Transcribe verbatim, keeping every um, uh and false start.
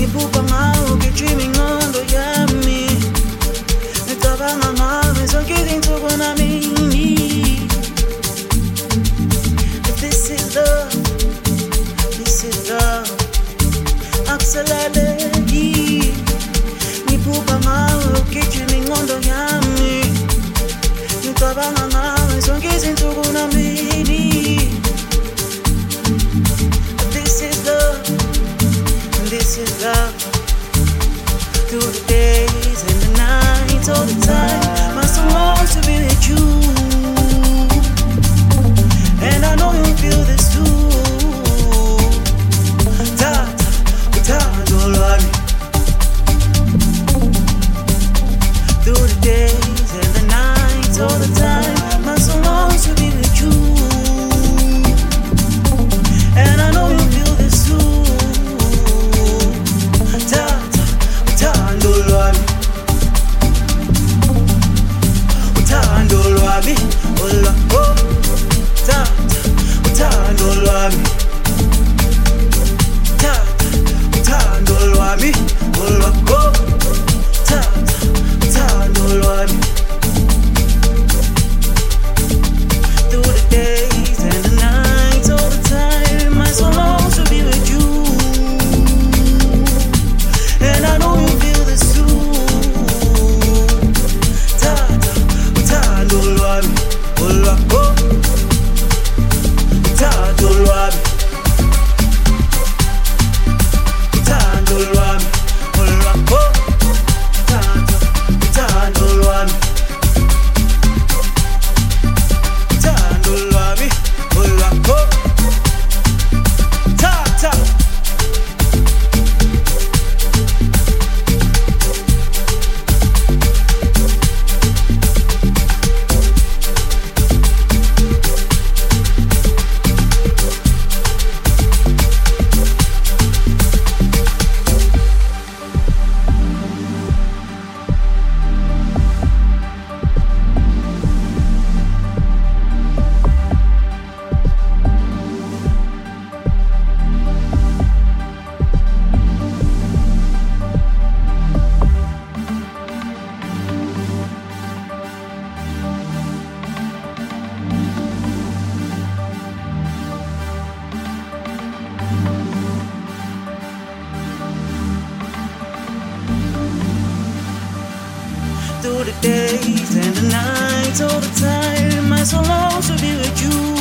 ngiphupha ngawe ugijima ingqondo yami, ngicabanga ngawe zonke izinsuku namini. This is love, this is love, akusalaleki. Ngiphupha ngawe ugijima ingqondo yami, ngicabanga ngawe zonke izinsuku namini. This is love, this is love. Through the days and the nights, all the time, my soul wants to be with you, and I know you feel this too. Tata, utando lwami. Through the days and the nights, all the time, my soul wants to be with you, and I know you feel this too. Tata, utando lwami, utando lwami, ola oh. Tata, utando lwami, tata, utando lwami, ola oh. Tata, utando lwami. Through the days and the nights, all the time, my soul longs to be with you, and I know you feel this too. Tata, utando lwami, ola oh. Utando lwami, utando lwami, ola oh. Tata, utando lwami, utando lwami, ola oh. Tata. Through the days and the nights, all the time, my soul longs to be with you,